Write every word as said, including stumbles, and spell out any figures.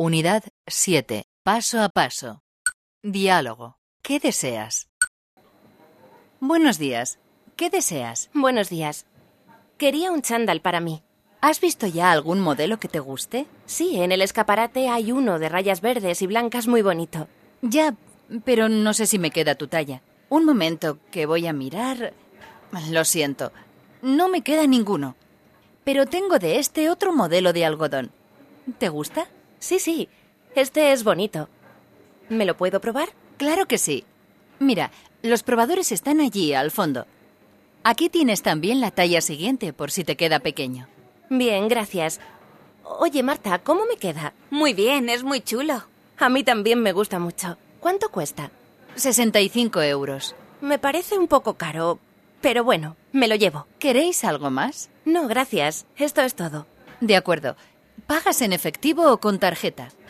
Unidad siete. Paso a paso. Diálogo. ¿Qué deseas? Buenos días. ¿Qué deseas? Buenos días. Quería un chándal para mí. ¿Has visto ya algún modelo que te guste? Sí, en el escaparate hay uno de rayas verdes y blancas muy bonito. Ya, pero no sé si me queda tu talla. Un momento, que voy a mirar. Lo siento, no me queda ninguno. Pero tengo de este otro modelo de algodón. ¿Te gusta? Sí, sí, este es bonito. ¿Me lo puedo probar? Claro que sí. Mira, los probadores están allí, al fondo. Aquí tienes también la talla siguiente, por si te queda pequeño. Bien, gracias. Oye, Marta, ¿cómo me queda? Muy bien, es muy chulo. A mí también me gusta mucho. ¿Cuánto cuesta? sesenta y cinco euros. Me parece un poco caro, pero bueno, me lo llevo. ¿Queréis algo más? No, gracias. Esto es todo. De acuerdo. ¿Pagas en efectivo o con tarjeta?